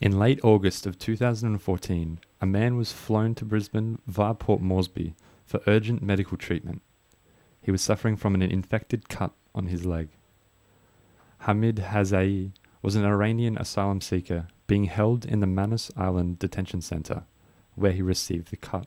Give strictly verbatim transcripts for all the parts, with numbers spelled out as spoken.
In late August of two thousand fourteen, a man was flown to Brisbane via Port Moresby for urgent medical treatment. He was suffering from an infected cut on his leg. Hamid Hazai was an Iranian asylum seeker being held in the Manus Island Detention Centre, where he received the cut.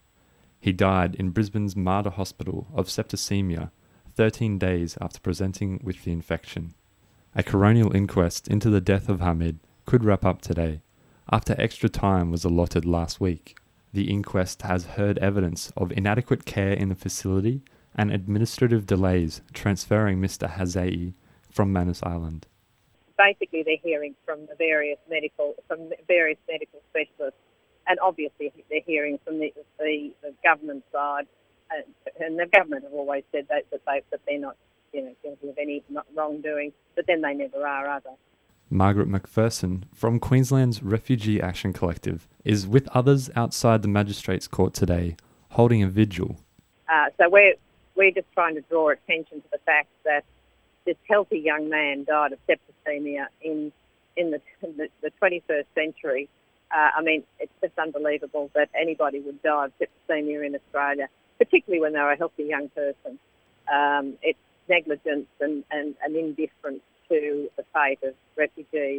He died in Brisbane's Mater Hospital of septicemia thirteen days after presenting with the infection. A coronial inquest into the death of Hamid could wrap up today, after extra time was allotted last week. The inquest has heard evidence of inadequate care in the facility and administrative delays transferring Mister Hazai from Manus Island. Basically, they're hearing from the various medical from the various medical specialists, and obviously they're hearing from the the, the government side, and, and the government have always said that that, they, that they're not, you know, guilty of any wrongdoing, but then they never are, are they? Margaret McPherson from Queensland's Refugee Action Collective is with others outside the Magistrates Court today, holding a vigil. Uh, so we're we're just trying to draw attention to the fact that this healthy young man died of septicemia in in the the, the twenty-first century. Uh, I mean, it's just unbelievable that anybody would die of septicemia in Australia, particularly when they're a healthy young person. Um, it's negligence and, and, and indifference to the fate of refugees,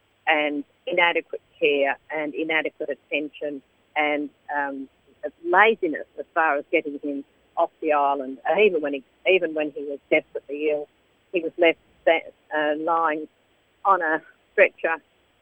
and inadequate care and inadequate attention and um, laziness as far as getting him off the island. And even when he even when he was desperately ill, he was left uh, lying on a stretcher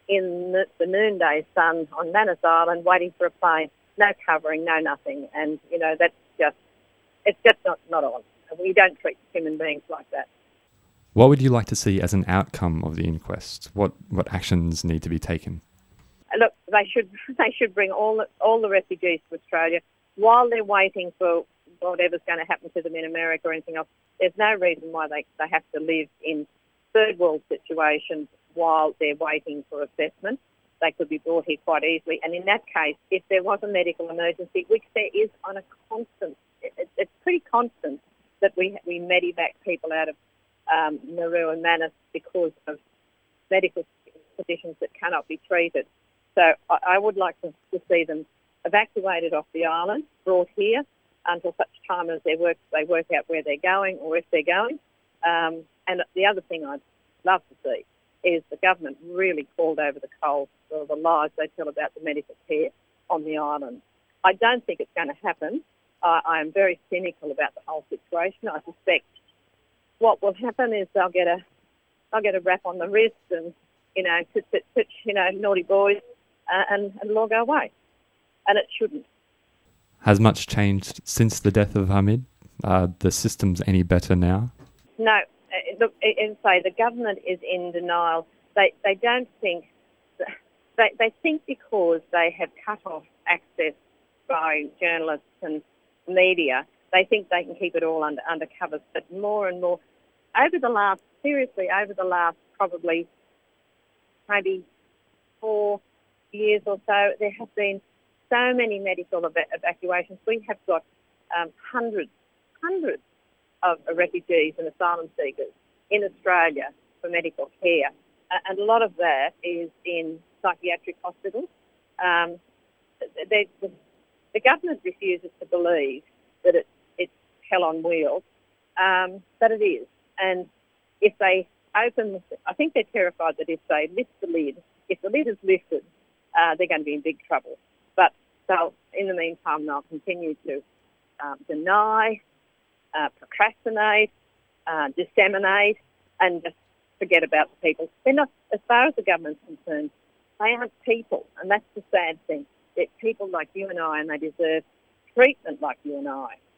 in the, the noonday sun on Manus Island, waiting for a plane. No covering, no nothing, and you know that's just it's just not not on. We don't treat human beings like that. What would you like to see as an outcome of the inquest? What what actions need to be taken? Look, they should they should bring all the, all the refugees to Australia while they're waiting for whatever's going to happen to them in America or anything else. There's no reason why they, they have to live in third world situations while they're waiting for assessment. They could be brought here quite easily. And in that case, if there was a medical emergency, which there is on a constant, it, it's pretty constant that we we medivac people out of um, Nauru and Manus because of medical conditions that cannot be treated. So I, I would like to, to see them evacuated off the island, brought here until such time as they work they work out where they're going or if they're going. Um, and the other thing I'd love to see is the government really called over the coals for the lies they tell about the medical care on the island. I don't think it's going to happen. I, I am very cynical about the whole situation. I suspect what will happen is they'll get a they'll get a rap on the wrist and, you know, sit, sit, sit, you know, naughty boys, uh, and, and it'll all go away. And it shouldn't. Has much changed since the death of Hamid? Are the systems any better now? No. Look, as I say, the government is in denial. They they don't think... They, they think because they have cut off access by journalists and media, they think they can keep it all under undercover. But more and more, over the last, seriously, over the last probably maybe four years or so, there have been so many medical ev- evacuations. We have got um, hundreds, hundreds of refugees and asylum seekers in Australia for medical care. Uh, and a lot of that is in psychiatric hospitals. Um, they, the, the government refuses to believe that it, it's hell on wheels, um, but it is. And if they open, I think they're terrified that if they lift the lid, if the lid is lifted, uh, they're going to be in big trouble. But they'll, in the meantime, they'll continue to um, deny, uh, procrastinate, uh, disseminate, and just forget about the people. They're not, as far as the government's concerned, they aren't people, and that's the sad thing. They're people like you and I, and they deserve treatment like you and I.